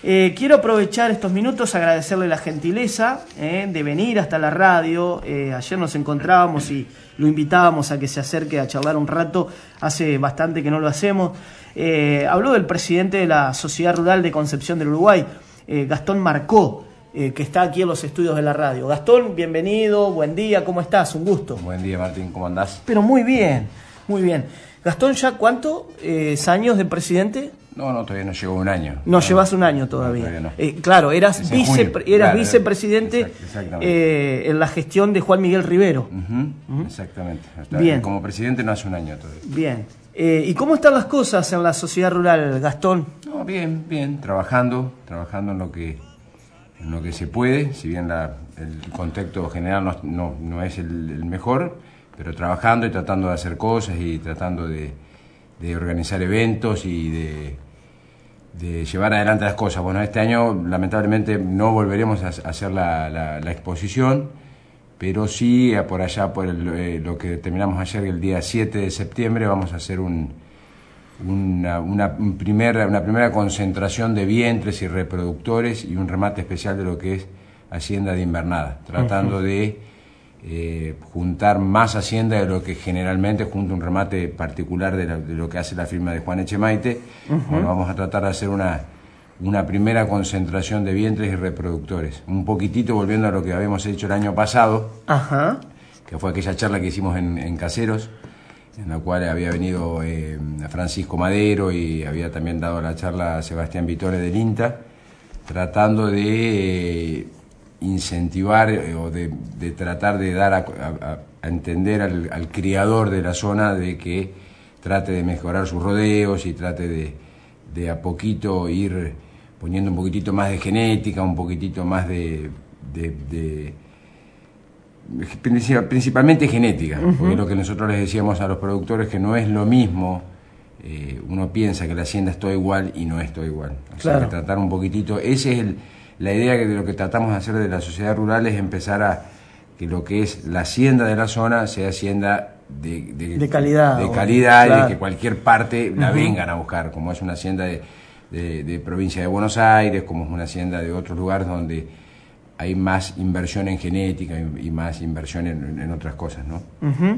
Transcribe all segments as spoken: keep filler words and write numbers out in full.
Eh, quiero aprovechar estos minutos, agradecerle la gentileza eh, de venir hasta la radio. Eh, ayer nos encontrábamos y lo invitábamos a que se acerque a charlar un rato. Hace bastante que no lo hacemos. Eh, habló del presidente de la Sociedad Rural de Concepción del Uruguay, eh, Gastón Marcó, eh, que está aquí en los estudios de la radio. Gastón, bienvenido, buen día, ¿cómo estás? Un gusto. Buen día, Martín, ¿cómo andás? Pero muy bien, muy bien. Gastón, ¿ya cuántos eh, años de presidente? No, no, todavía no llegó un año. No, no llevas un año todavía. No, todavía no. Eh, claro, eras, vice, eras claro, vicepresidente exact, eh, en la gestión de Juan Miguel Rivero. Uh-huh, uh-huh. Exactamente. Bien. Como presidente no hace un año todavía. Bien. Eh, ¿Y cómo están las cosas en la sociedad rural, Gastón? No, bien, bien. Trabajando, trabajando en lo que, en lo que se puede. Si bien la, el contexto general no, no, no es el, el mejor, pero trabajando y tratando de hacer cosas y tratando de, de organizar eventos y de... de llevar adelante las cosas. Bueno, este año lamentablemente no volveremos a hacer la, la, la exposición, pero sí por allá, por el, eh, lo que terminamos ayer, el día siete de septiembre, vamos a hacer un, una, una, un primer, una primera concentración de vientres y reproductores y un remate especial de lo que es Hacienda de Invernada, tratando uh-huh. de eh, juntar más Hacienda de lo que generalmente junta un remate particular de, la, de lo que hace la firma de Juan Echemaite. Uh-huh. Bueno, vamos a tratar de hacer una, una primera concentración de vientres y reproductores. Un poquitito volviendo a lo que habíamos hecho el año pasado, uh-huh. que fue aquella charla que hicimos en, en Caseros, en la cual había venido eh, Francisco Madero y había también dado la charla a Sebastián Vitore del INTA, tratando de... Eh, incentivar eh, o de, de tratar de dar a, a, a entender al, al criador de la zona de que trate de mejorar sus rodeos y trate de, de a poquito ir poniendo un poquitito más de genética, un poquitito más de, de, de principalmente genética, uh-huh. porque lo que nosotros les decíamos a los productores que no es lo mismo, eh, uno piensa que la hacienda es todo igual y no es todo igual, o claro. sea, que tratar un poquitito, ese es el la idea que de lo que tratamos de hacer de la sociedad rural es empezar a que lo que es la hacienda de la zona sea hacienda de, de, de calidad, de calidad claro. y de que cualquier parte la uh-huh. vengan a buscar, como es una hacienda de, de, de provincia de Buenos Aires, como es una hacienda de otros lugares donde hay más inversión en genética y, y más inversión en, en otras cosas, ¿no? Uh-huh.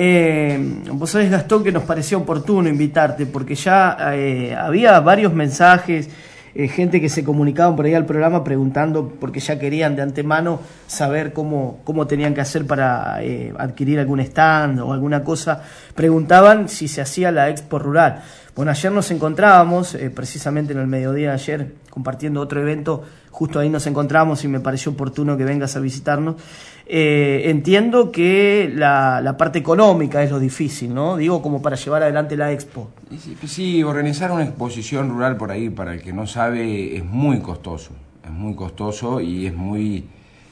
Eh, vos sabés, Gastón, que nos parecía oportuno invitarte porque ya eh, había varios mensajes. Eh, gente que se comunicaban por ahí al programa preguntando, porque ya querían de antemano saber cómo, cómo tenían que hacer para eh, adquirir algún stand o alguna cosa. Preguntaban si se hacía la Expo Rural. Bueno, ayer nos encontrábamos, eh, precisamente en el mediodía de ayer, compartiendo otro evento, justo ahí nos encontramos y me pareció oportuno que vengas a visitarnos. Eh, entiendo que la, la parte económica es lo difícil, ¿no? Digo, como para llevar adelante la Expo. Sí, sí, organizar una exposición rural por ahí, para el que no sabe, es muy costoso. Es muy costoso y es muy,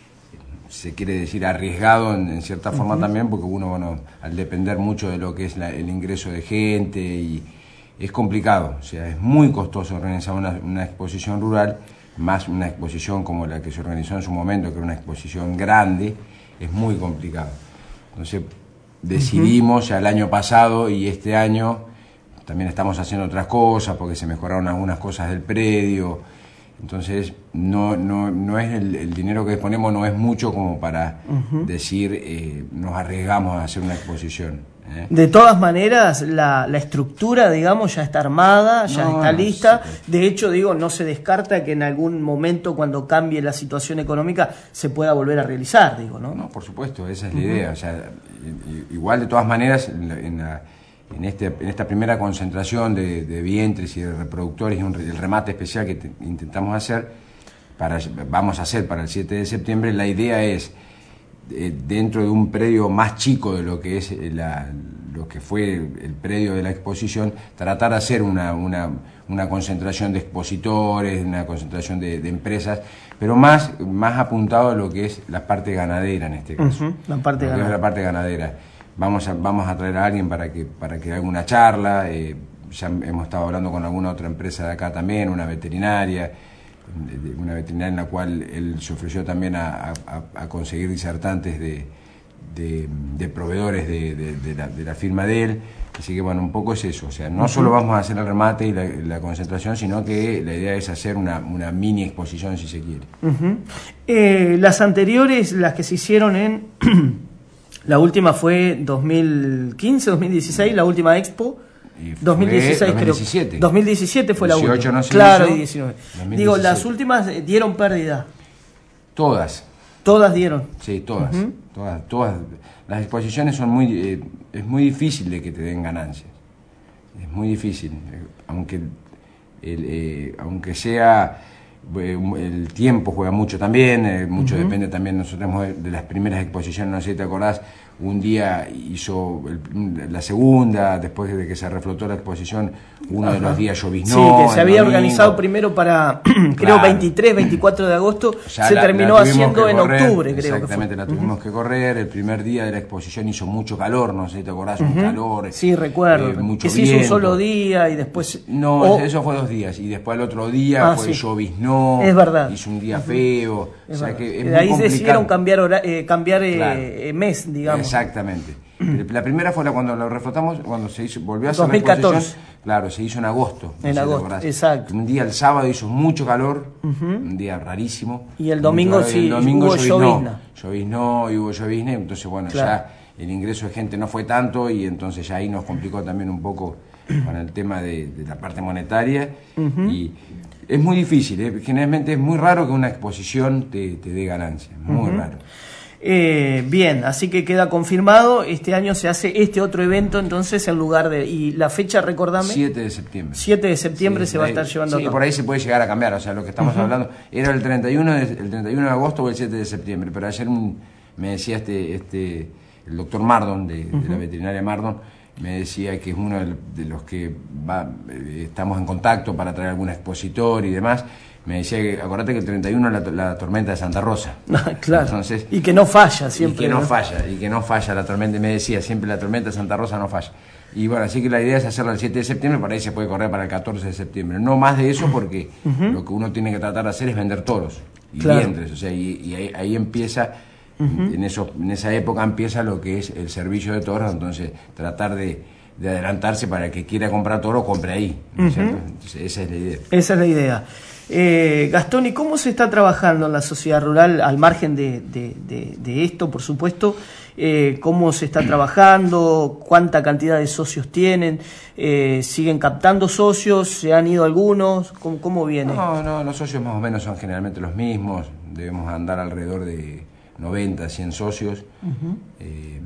se quiere decir, arriesgado en, en cierta forma uh-huh. también, porque uno, bueno, al depender mucho de lo que es la, el ingreso de gente, y es complicado. O sea, es muy costoso organizar una, una exposición rural, más una exposición como la que se organizó en su momento, que era una exposición grande, es muy complicado. Entonces decidimos ya el año pasado y este año también estamos haciendo otras cosas porque se mejoraron algunas cosas del predio, entonces no, no, no es el, el dinero que disponemos no es mucho como para uh-huh. decir eh, nos arriesgamos a hacer una exposición. ¿Eh? De todas maneras, la, la estructura, digamos, ya está armada, ya no, está lista. Sí. De hecho, digo, no se descarta que en algún momento, cuando cambie la situación económica, se pueda volver a realizar, digo, ¿no? No, por supuesto, esa es la uh-huh. idea. O sea, igual, de todas maneras, en, la, en, la, en, este, en esta primera concentración de, de vientres y de reproductores, y un, el remate especial que te, intentamos hacer, para, vamos a hacer para el siete de septiembre, la idea es, dentro de un predio más chico de lo que es la, lo que fue el predio de la exposición, tratar de hacer una, una, una concentración de expositores, una concentración de, de empresas, pero más, más apuntado a lo que es la parte ganadera en este caso. Uh-huh, la parte ganadera. Es la parte ganadera. Vamos a, vamos a traer a alguien para que, para que haga una charla, eh, ya hemos estado hablando con alguna otra empresa de acá también, una veterinaria, una veterinaria en la cual él se ofreció también a, a, a conseguir disertantes de, de, de proveedores de, de, de, la, de la firma de él. Así que bueno, un poco es eso, o sea, no solo vamos a hacer el remate y la, la concentración, sino que la idea es hacer una, una mini exposición, si se quiere. Uh-huh. eh, las anteriores, las que se hicieron en, la última fue dos mil quince, dos mil dieciséis, la última expo, dos mil dieciséis dos mil diecisiete. Creo. dos mil diecisiete fue dieciocho la última. No se claro, hizo, y diecinueve. dos mil diecisiete. Digo, las últimas dieron pérdida. Todas. Todas dieron. Sí, todas, uh-huh. todas, todas. Las exposiciones son muy, eh, es muy difícil de que te den ganancias. Es muy difícil, eh, aunque, el, eh, aunque sea, eh, el tiempo juega mucho también, eh, mucho uh-huh. depende también, nosotros de las primeras exposiciones, no sé si te acordás, un día hizo el, la segunda, después de que se reflotó la exposición, uno Ajá. de los días lloviznó. Sí, que se había domingo. organizado primero para, creo, claro. veintitrés, veinticuatro de agosto, ya se la, terminó la haciendo en correr, octubre, creo. Exactamente, que fue. la tuvimos uh-huh. que correr, el primer día de la exposición hizo mucho calor, no sé si te acordás, uh-huh. un calor. Sí, recuerdo, eh, mucho que se hizo un solo día y después... No, oh. eso fue dos días, y después el otro día ah, fue sí. lloviznó, es verdad. hizo un día uh-huh. feo, es o sea verdad. que es de muy ahí complicado. decidieron cambiar, hora, eh, cambiar claro. eh, mes, digamos. Exactamente. La primera fue la cuando lo reflotamos, cuando se hizo, volvió a hacer dos mil catorce. La exposición. Claro, se hizo en agosto. En no agosto, exacto. Un día el sábado hizo mucho calor, uh-huh. un día rarísimo. Y el domingo sí, el domingo hubo llovizna. Lloviznó y hubo llovizna, entonces bueno, claro. ya el ingreso de gente no fue tanto y entonces ya ahí nos complicó también un poco con el tema de, de la parte monetaria. Uh-huh. Y es muy difícil, ¿eh? Generalmente es muy raro que una exposición te, te dé ganancias, muy uh-huh. raro. Eh, bien, así que queda confirmado, este año se hace este otro evento entonces en lugar de... Y la fecha, recordame... siete de septiembre. siete de septiembre sí, se va ahí, a estar llevando sí, a cabo. Por ahí se puede llegar a cambiar, o sea, lo que estamos uh-huh. hablando era el treinta y uno de, el treinta y uno de agosto o el siete de septiembre, pero ayer un, me decía este, este el doctor Mardon, de, uh-huh. de la veterinaria Mardon, me decía que es uno de, de los que va, eh, estamos en contacto para traer algún expositor y demás. Me decía que, acordate que el treinta y uno es la, la tormenta de Santa Rosa. Ah, claro. Entonces, y que no falla siempre. Y que no, ¿no? falla, y que no falla la tormenta. Me decía, siempre la tormenta de Santa Rosa no falla. Y bueno, así que la idea es hacerla el siete de septiembre, para ahí se puede correr para el catorce de septiembre. No más de eso, porque uh-huh. lo que uno tiene que tratar de hacer es vender toros y claro. vientres. O sea, y, y ahí, ahí empieza, uh-huh. en, eso, en esa época empieza lo que es el servicio de toros. Entonces, tratar de, de adelantarse para el que quiera comprar toro, compre ahí. ¿No es uh-huh. cierto? Entonces, esa es la idea. Esa es la idea. Eh, Gastón, ¿y cómo se está trabajando en la sociedad rural, al margen de, de, de, de esto, por supuesto? Eh, ¿Cómo se está trabajando? ¿Cuánta cantidad de socios tienen? Eh, ¿Siguen captando socios? ¿Se han ido algunos? ¿Cómo, cómo viene? No, no, los socios más o menos son generalmente los mismos. Debemos andar alrededor de noventa, cien socios. Uh-huh. eh,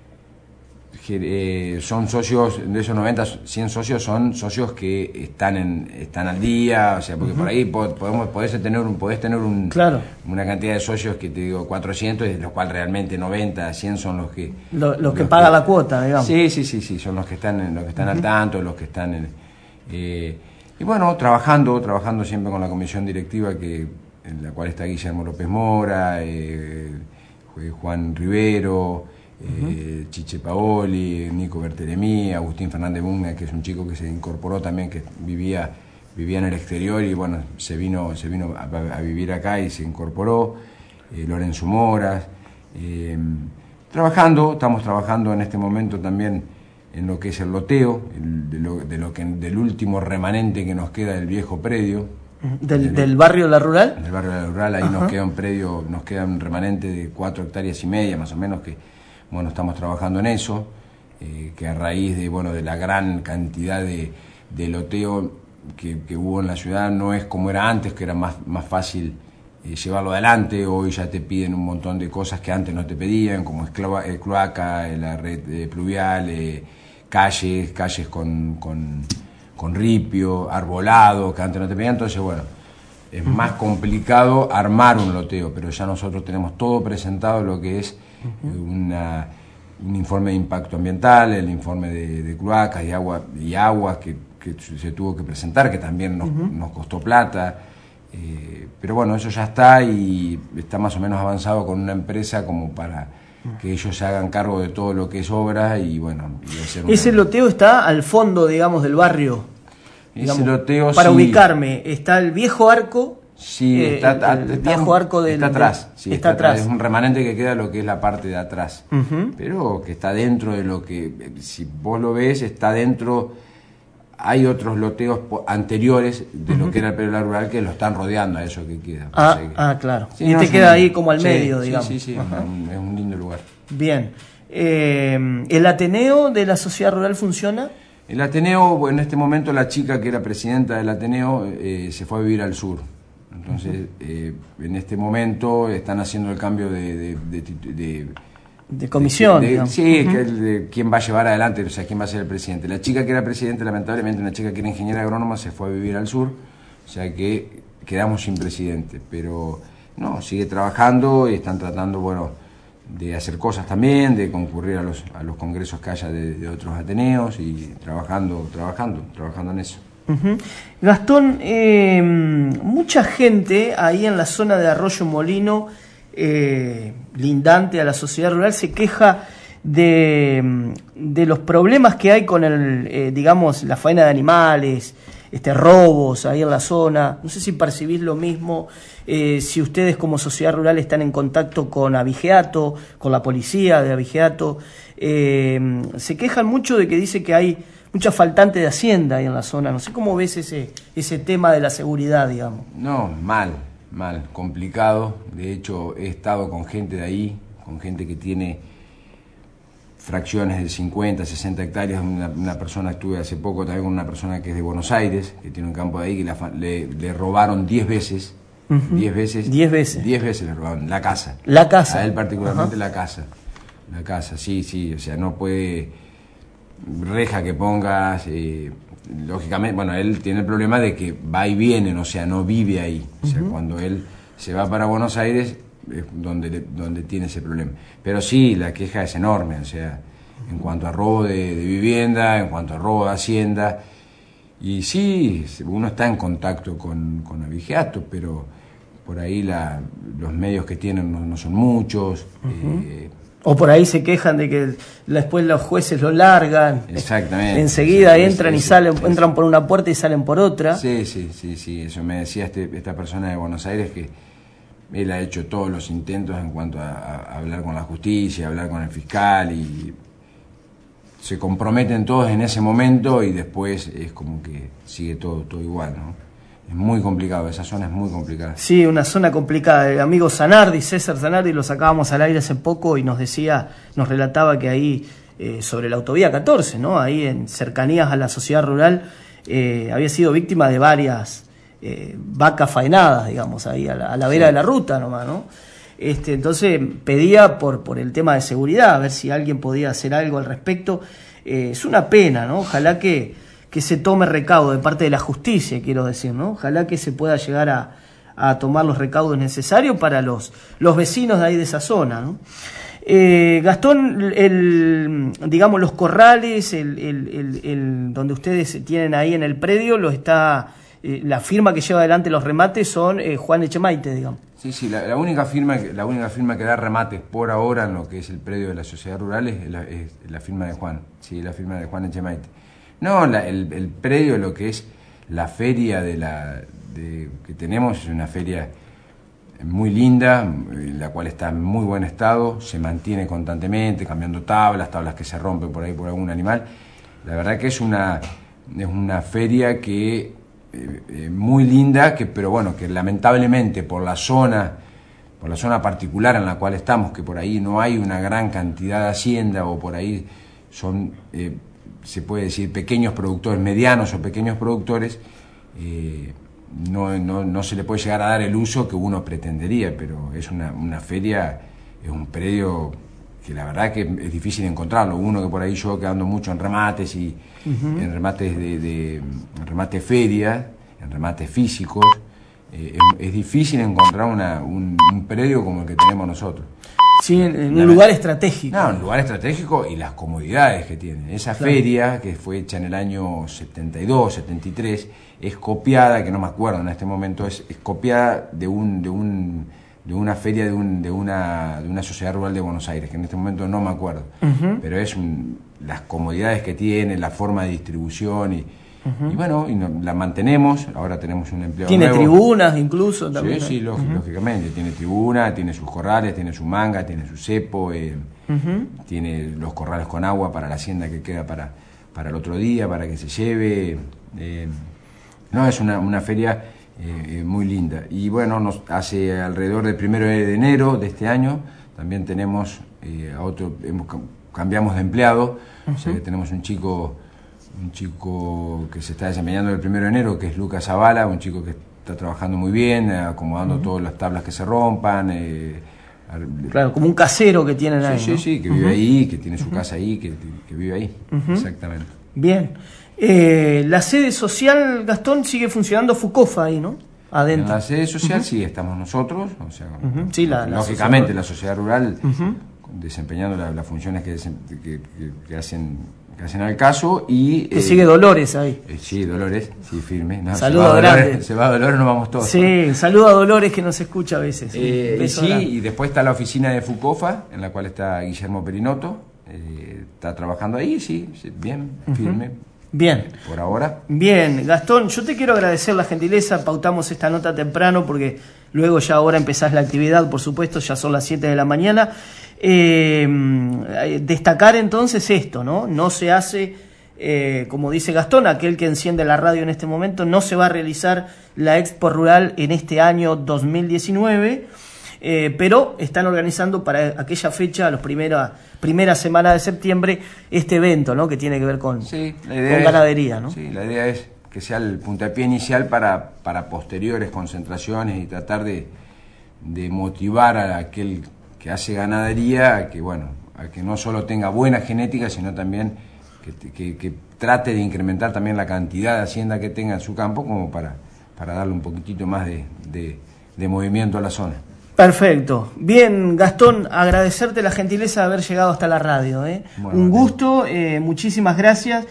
Eh, son socios, de esos noventa, cien socios son socios que están en están al día, o sea, porque uh-huh. por ahí podemos podés tener un podés tener un claro. una cantidad de socios que te digo cuatrocientos, de los cuales realmente noventa, cien son los que Lo, los, los que los pagan que, la cuota, digamos. Sí, sí, sí, sí, son los que están los que están uh-huh. al tanto, los que están en, eh, y bueno, trabajando, trabajando siempre con la comisión directiva que en la cual está Guillermo López Mora, eh, Juan Rivero, Uh-huh. Eh, Chiche Paoli, Nico Bertelemí, Agustín Fernández Bunga, que es un chico que se incorporó también, que vivía vivía en el exterior y bueno, se vino se vino a, a vivir acá y se incorporó, eh, Lorenzo Moras, eh, trabajando, estamos trabajando en este momento también en lo que es el loteo, el, de, lo, de lo que del último remanente que nos queda del viejo predio. ¿Del, del, del barrio La Rural? Del barrio La Rural, ahí uh-huh. nos queda un predio, nos queda un remanente de cuatro hectáreas y media más o menos, que bueno, estamos trabajando en eso, eh, que a raíz de bueno de la gran cantidad de, de loteo que, que hubo en la ciudad, no es como era antes, que era más, más fácil eh, llevarlo adelante. Hoy ya te piden un montón de cosas que antes no te pedían, como es cloa, eh, cloaca, eh, la red eh, pluvial, eh, calles, calles con, con, con ripio, arbolado, que antes no te pedían. Entonces, bueno, es más complicado armar un loteo, pero ya nosotros tenemos todo presentado, lo que es Una, un informe de impacto ambiental, el informe de, de cloacas y agua y aguas que, que se tuvo que presentar, que también nos, uh-huh. nos costó plata, eh, pero bueno, eso ya está y está más o menos avanzado con una empresa como para que ellos se hagan cargo de todo lo que es obra y bueno. Y hacer Ese una... loteo está al fondo, digamos, del barrio. Ese digamos, loteo para sí. ubicarme, está el viejo arco, Sí, eh, está, el, el está, viejo arco del... Está atrás, del, sí, está, está atrás. Es un remanente que queda lo que es la parte de atrás, uh-huh. pero que está dentro de lo que, si vos lo ves, está dentro, hay otros loteos anteriores de uh-huh. lo que era el Perolar Rural que lo están rodeando a eso que queda. Ah, que, ah claro. Sí, y no, te queda un, ahí como al sí, medio, sí, digamos. Sí, sí, sí, uh-huh. es un lindo lugar. Bien. Eh, ¿El Ateneo de la Sociedad Rural funciona? El Ateneo, bueno, en este momento la chica que era presidenta del Ateneo eh, se fue a vivir al sur. Entonces, eh, en este momento están haciendo el cambio de... De, de, de, de comisión, de, de, Sí, uh-huh. que de quién va a llevar adelante, o sea, quién va a ser el presidente. La chica que era presidente, lamentablemente, una chica que era ingeniera agrónoma, se fue a vivir al sur, o sea que quedamos sin presidente. Pero, no, sigue trabajando y están tratando, bueno, de hacer cosas también, de concurrir a los, a los congresos que haya de, de otros ateneos y trabajando, trabajando, trabajando en eso. Uh-huh. Gastón, eh, mucha gente ahí en la zona de Arroyo Molino, eh, lindante a la sociedad rural, se queja de, de los problemas que hay con el, eh, digamos, la faena de animales, este, robos ahí en la zona. No sé si percibís lo mismo, eh, si ustedes como sociedad rural están en contacto con Abigeato, con la policía de Abigeato. Eh, se quejan mucho de que dice que hay mucha faltante de hacienda ahí en la zona. No sé cómo ves ese, ese tema de la seguridad, digamos. No, mal, mal, complicado. De hecho, he estado con gente de ahí, con gente que tiene fracciones de cincuenta, sesenta hectáreas. Una, una persona, estuve hace poco también con una persona que es de Buenos Aires, que tiene un campo de ahí, que la, le, le robaron diez veces. Uh-huh. diez veces. diez veces. diez veces le robaron la casa. La casa. A él particularmente. Uh-huh. la casa. La casa, sí, sí. O sea, no puede... reja que pongas, eh, lógicamente, bueno, él tiene el problema de que va y viene, o sea, no vive ahí. O sea, uh-huh. cuando él se va para Buenos Aires es donde, donde tiene ese problema. Pero sí, la queja es enorme, o sea, en cuanto a robo de, de vivienda, en cuanto a robo de hacienda. Y sí, uno está en contacto con, con Abigeato, pero por ahí la, los medios que tienen no, no son muchos. Uh-huh. eh, O por ahí se quejan de que después los jueces lo largan. Exactamente. Enseguida sí, entran sí, y sí, salen, sí, entran por una puerta y salen por otra. Sí, sí, sí, sí. Eso me decía este, esta persona de Buenos Aires, que él ha hecho todos los intentos en cuanto a, a hablar con la justicia, a hablar con el fiscal, y se comprometen todos en ese momento y después es como que sigue todo, todo igual, ¿no? Es muy complicado, esa zona es muy complicada. Sí, una zona complicada. El amigo Zanardi, César Zanardi, lo sacábamos al aire hace poco y nos decía, nos relataba que ahí, eh, sobre la autovía catorce, ¿no? Ahí en cercanías a la sociedad rural, eh, había sido víctima de varias eh, vacas faenadas, digamos, ahí a la, a la vera sí. de la ruta nomás, ¿no? Este, entonces pedía por, por el tema de seguridad, a ver si alguien podía hacer algo al respecto. Eh, es una pena, ¿no? Ojalá que... que se tome recaudo de parte de la justicia, quiero decir, ¿no? Ojalá que se pueda llegar a, a tomar los recaudos necesarios para los, los vecinos de ahí de esa zona, ¿no? Eh, Gastón, el, digamos, los corrales, el, el, el, el, donde ustedes tienen ahí en el predio, lo está, eh, la firma que lleva adelante los remates son eh, Juan Echemaite, digamos. Sí, sí, la, la, única firma, la única firma que da remates por ahora en lo que es el predio de la sociedad rural es la, es la firma de Juan, sí, la firma de Juan Echemaite. No, la, el, el predio, lo que es la feria de la de, que tenemos, es una feria muy linda, la cual está en muy buen estado, se mantiene constantemente, cambiando tablas, tablas que se rompen por ahí por algún animal. La verdad que es una, es una feria que eh, eh, muy linda, que, pero bueno, que lamentablemente por la zona, por la zona particular en la cual estamos, que por ahí no hay una gran cantidad de hacienda, o por ahí son... Eh, se puede decir pequeños productores, medianos o pequeños productores, eh, no, no, no se le puede llegar a dar el uso que uno pretendería, pero es una, una feria, es un predio que la verdad que es difícil encontrarlo. Uno que por ahí yo que ando mucho en remates y uh-huh. en remates de, de en remates feria, en remates físicos, eh, es, es difícil encontrar una, un, un predio como el que tenemos nosotros. Sí, en, en un lugar estratégico. No, un lugar estratégico y las comodidades que tiene. Esa claro. feria, que fue hecha en el año setenta y dos, setenta y tres, es copiada, que no me acuerdo en este momento, es, es copiada de un de un de una feria de un de una de una sociedad rural de Buenos Aires, que en este momento no me acuerdo. Uh-huh. Pero es un, las comodidades que tiene, la forma de distribución y, Uh-huh. Y bueno, y no, la mantenemos, ahora tenemos un empleado ¿Tiene nuevo. tribunas incluso también? Sí, sí, lógic, uh-huh. lógicamente, tiene tribuna, tiene sus corrales, tiene su manga, tiene su cepo, eh, uh-huh. tiene los corrales con agua para la hacienda que queda para, para el otro día, para que se lleve. Eh, no, es una, una feria eh, muy linda. Y bueno, nos hace alrededor del primero de enero de este año, también tenemos eh, a otro, hemos, cambiamos de empleado, uh-huh. o sea que tenemos un chico... un chico que se está desempeñando el primero de enero, que es Lucas Zavala, un chico que está trabajando muy bien, acomodando uh-huh. todas las tablas que se rompan. Eh, claro, como un casero que tienen ahí. Sí, ¿no? sí, sí, que vive uh-huh. ahí, que tiene su uh-huh. casa ahí, que, que vive ahí. Uh-huh. Exactamente. Bien. Eh, la sede social, Gastón, sigue funcionando FUCOFA ahí, ¿no? Adentro. En la sede social uh-huh. sí estamos nosotros, o sea, uh-huh. sí, la, lógicamente la la sociedad sociedad rural uh-huh. desempeñando la, las funciones que, que, que, que hacen que hacen al caso y... Que eh, sigue Dolores ahí. Eh, sí, Dolores, sí, firme. No, saludo grande. Se va a Dolores, nos vamos todos. Sí, ¿no? Saludo a Dolores que nos escucha a veces. Eh, y sí, grande. Y después está la oficina de FUCOFA, en la cual está Guillermo Perinotto, eh, está trabajando ahí, sí, sí bien, uh-huh. firme. Bien. Por ahora. Bien, Gastón, yo te quiero agradecer la gentileza, pautamos esta nota temprano porque luego ya ahora empezás la actividad, por supuesto, ya son las siete de la mañana. Eh, destacar entonces esto, ¿no? No se hace, eh, como dice Gastón, aquel que enciende la radio en este momento, no se va a realizar la Expo Rural en este año dos mil diecinueve, eh, pero están organizando para aquella fecha, los primera, primera semana de septiembre, este evento, ¿no? Que tiene que ver con, sí, con ganadería, ¿no? Sí, la idea es que sea el puntapié inicial para, para posteriores concentraciones y tratar de, de motivar a aquel que hace ganadería a que, bueno, a que no solo tenga buena genética, sino también que, que, que trate de incrementar también la cantidad de hacienda que tenga en su campo, como para, para darle un poquitito más de, de, de movimiento a la zona. Perfecto. Bien, Gastón, agradecerte la gentileza de haber llegado hasta la radio. ¿eh? Bueno, un gusto, eh, muchísimas gracias.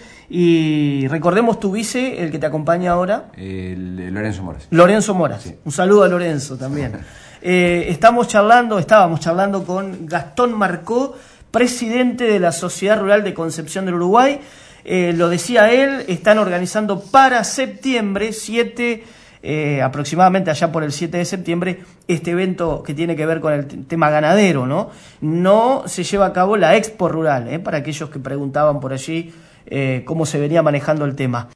Y recordemos tu vice, el que te acompaña ahora. El, el Lorenzo Moras. Lorenzo Moras. Sí. Un saludo a Lorenzo también. Eh, estamos charlando, estábamos charlando con Gastón Marcó, presidente de la Sociedad Rural de Concepción del Uruguay. Eh, lo decía él, están organizando para septiembre, siete, eh, aproximadamente allá por el siete de septiembre, este evento que tiene que ver con el tema ganadero, ¿no? No se lleva a cabo la Expo Rural, ¿eh? Para aquellos que preguntaban por allí eh, cómo se venía manejando el tema.